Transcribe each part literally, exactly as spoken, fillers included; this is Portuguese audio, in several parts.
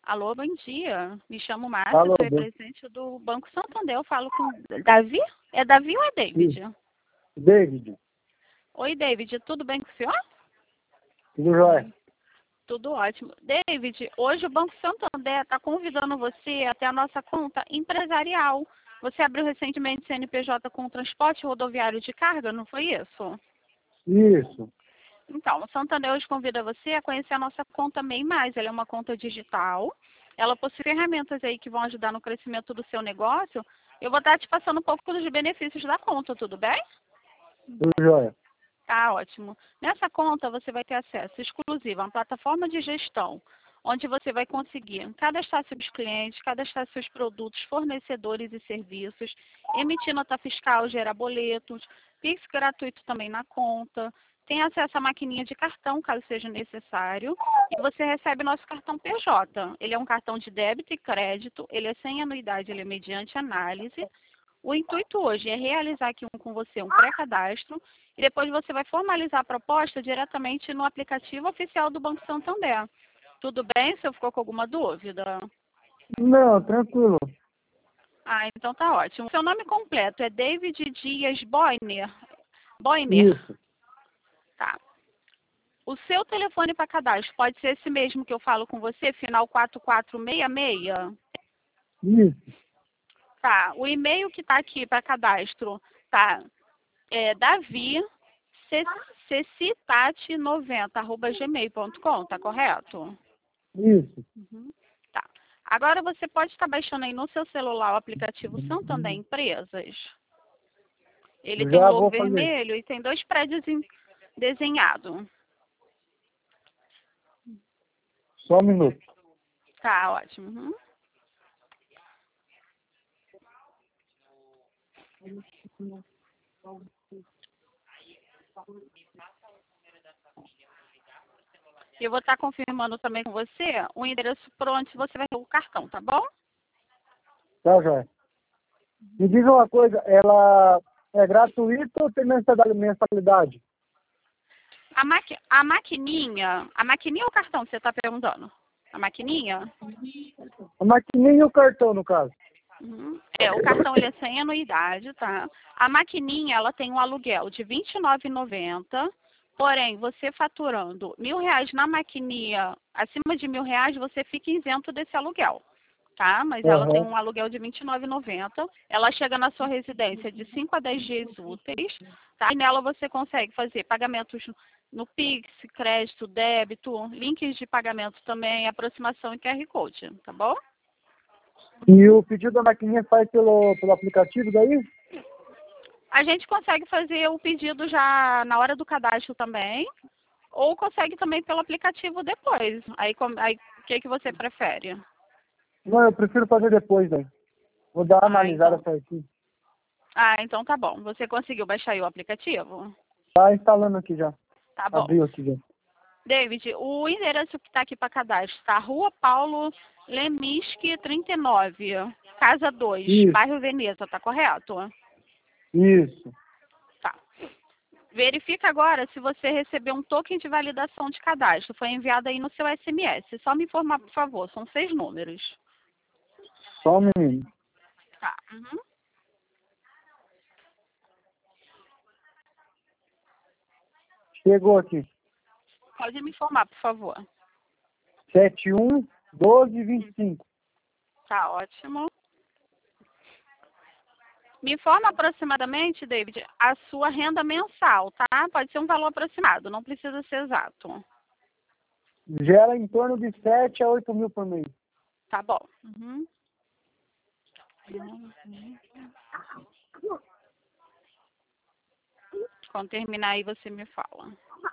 Alô, bom dia. Me chamo Márcia, Alô, sou representante do Banco Santander. Eu falo com Davi? É Davi ou é David? sim. David, Oi, David. Tudo bem com o senhor? tudo jóia? Tudo ótimo. David, hoje o Banco Santander está convidando você até a nossa conta empresarial. Você abriu recentemente C N P J com transporte rodoviário de carga, não foi isso? Isso. Então, o Santander hoje convida você a conhecer a nossa conta MEI Mais. Ela é uma conta digital. Ela possui ferramentas aí que vão ajudar no crescimento do seu negócio. Eu vou estar te passando um pouco dos benefícios da conta, tudo bem? Tudo jóia. Tá, ótimo. Nessa conta você vai ter acesso exclusivo a uma plataforma de gestão, onde você vai conseguir cadastrar seus clientes, cadastrar seus produtos, fornecedores e serviços, emitir nota fiscal, gerar boletos, Pix gratuito também na conta, tem acesso à maquininha de cartão, caso seja necessário, e você recebe nosso cartão P J. Ele é um cartão de débito e crédito, ele é sem anuidade, ele é mediante análise. O intuito hoje é realizar aqui um, com você um pré-cadastro e depois você vai formalizar a proposta diretamente no aplicativo oficial do Banco Santander. Tudo bem? Se eu ficou com alguma dúvida? Não, tranquilo. Ah, então tá ótimo. Seu nome completo é David Dias Boiner. Boiner. Isso. Tá. O seu telefone para cadastro pode ser esse mesmo que eu falo com você, final quatro quatro seis seis? Isso. Tá. O e-mail que está aqui para cadastro tá é davi cecitate noventa arroba gmail ponto com, tá correto? Isso. Uhum. Tá. Agora você pode estar baixando aí no seu celular o aplicativo Santander Empresas. Ele tem um Já logo vou fazer. vermelho e tem dois prédios desenhados. Só um minuto. Tá, ótimo. Uhum. E eu vou estar confirmando também com você o endereço por onde você vai ter o cartão, tá bom? Tá jóia. Me diz uma coisa, ela é gratuita ou tem mensalidade? A, maqui a maquininha, a maquininha ou o cartão que você está perguntando? A maquininha? A maquininha e o cartão, no caso. Uhum. É, o cartão ele é sem anuidade, tá? A maquininha, ela tem um aluguel de vinte e nove reais e noventa centavos, porém, você faturando mil reais na maquininha, acima de mil reais, você fica isento desse aluguel, tá? Mas ela tem Aham. um aluguel de vinte e nove reais e noventa centavos, ela chega na sua residência de cinco a dez dias úteis, tá? E nela você consegue fazer pagamentos no Pix, crédito, débito, links de pagamento também, aproximação e Q R Code, tá bom? E o pedido da maquininha faz pelo, pelo aplicativo daí? A gente consegue fazer o pedido já na hora do cadastro também, ou consegue também pelo aplicativo depois. Aí, com- aí o que, que você prefere? Não, eu prefiro fazer depois, daí. Vou dar uma Ah, analisada então. certinho. Ah, então tá bom. Você conseguiu baixar aí o aplicativo? Tá instalando aqui já. Tá bom. Abriu aqui já. David, o endereço que está aqui para cadastro tá Rua Paulo Leminski trinta e nove, Casa dois, Isso. bairro Veneza, tá correto? Isso. Tá. Verifica agora se você recebeu um token de validação de cadastro. Foi enviado aí no seu S M S. Só me informar, por favor. São seis números. Só um menino. Tá. Uhum. Chegou aqui. Pode me informar, por favor. sete um doze vinte e cinco. Tá ótimo. Me informa aproximadamente, David, a sua renda mensal, tá? Pode ser um valor aproximado, não precisa ser exato. Gera em torno de sete a oito mil por mês. Tá bom. Uhum. Quando terminar aí, você me fala.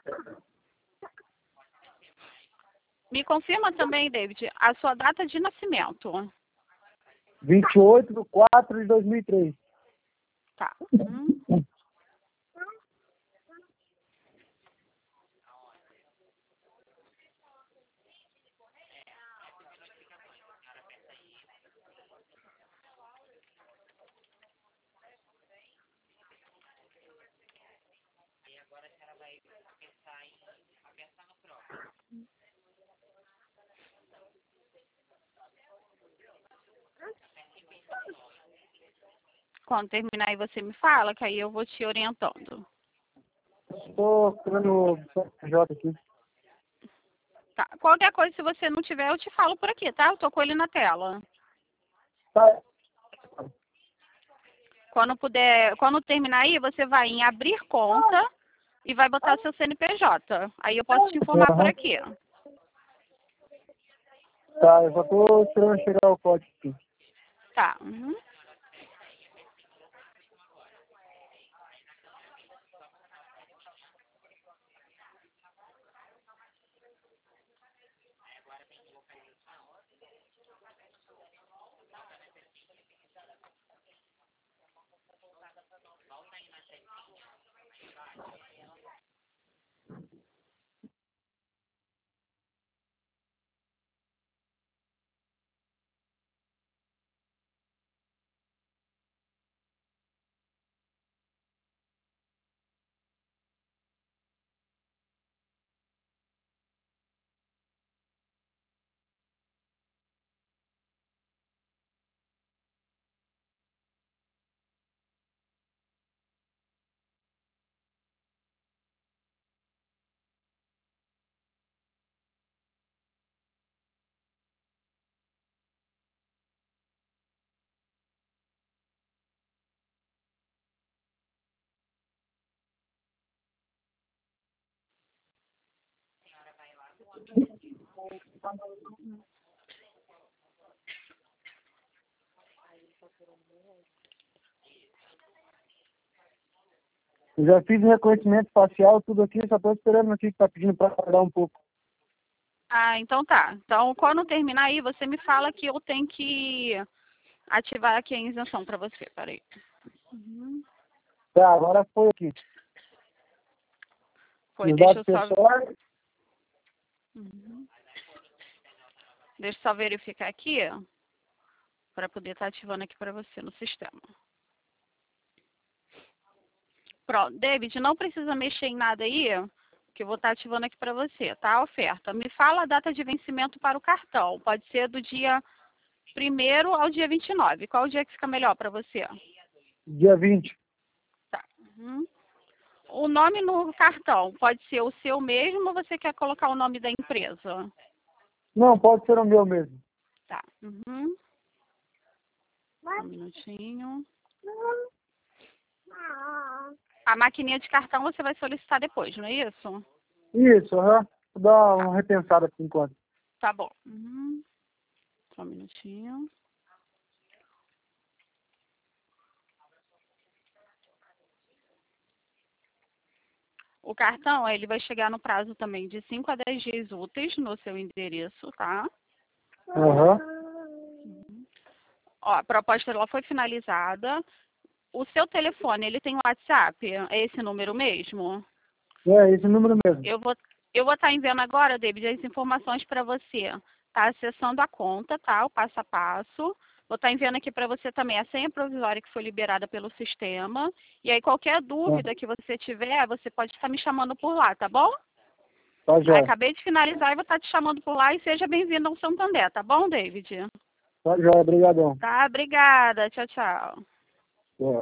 Me confirma também, David, a sua data de nascimento. vinte e oito de quatro de dois mil e três. Tá. Uhum. Quando terminar aí você me fala, que aí eu vou te orientando. Estou procurando o C N P J aqui. Tá. Qualquer coisa, se você não tiver, eu te falo por aqui, tá? Eu tô com ele na tela. Tá. Quando puder, quando terminar aí, você vai em abrir conta e vai botar seu C N P J. Aí eu posso te informar por Aham. aqui. Tá, eu só tô esperando chegar o código aqui. Tá. Uhum. Eu já fiz reconhecimento facial, tudo aqui, só tô esperando aqui que tá pedindo pra pagar um pouco. Ah, então tá. Então, quando terminar aí, você me fala que eu tenho que ativar aqui a isenção para você. Peraí. Uhum. Tá, agora foi aqui. Foi, Os deixa dados eu só... pessoais. Uhum. Deixa eu só verificar aqui, para poder estar ativando aqui para você no sistema. Pronto, David, não precisa mexer em nada aí, que eu vou estar ativando aqui para você, tá? A oferta. Me fala a data de vencimento para o cartão. Pode ser do dia primeiro ao dia vinte e nove. Qual o dia que fica melhor para você? Dia vinte. Tá. Uhum. O nome no cartão pode ser o seu mesmo ou você quer colocar o nome da empresa? Não, pode ser o meu mesmo. Tá. Uhum. Um minutinho. A maquininha de cartão você vai solicitar depois, não é isso? Isso, aham. Vou dar Tá. uma repensada por enquanto. Tá bom. Uhum. Só um minutinho. O cartão, ele vai chegar no prazo também de cinco a dez dias úteis no seu endereço, tá? Aham. Ó, a proposta ela foi finalizada. O seu telefone, ele tem WhatsApp? É esse número mesmo? É, esse número mesmo. Eu vou eu vou estar enviando agora, David, as informações para você. Tá acessando a conta, tá? O passo a passo. Vou estar enviando aqui para você também a senha provisória que foi liberada pelo sistema. E aí, qualquer Tá, dúvida que você tiver, você pode estar me chamando por lá, tá bom? tá Aí, jóia. acabei de finalizar e vou estar te chamando por lá e seja bem-vindo ao Santander, tá bom, David? Tá jóia, obrigadão. Tá, obrigada. Tchau, tchau.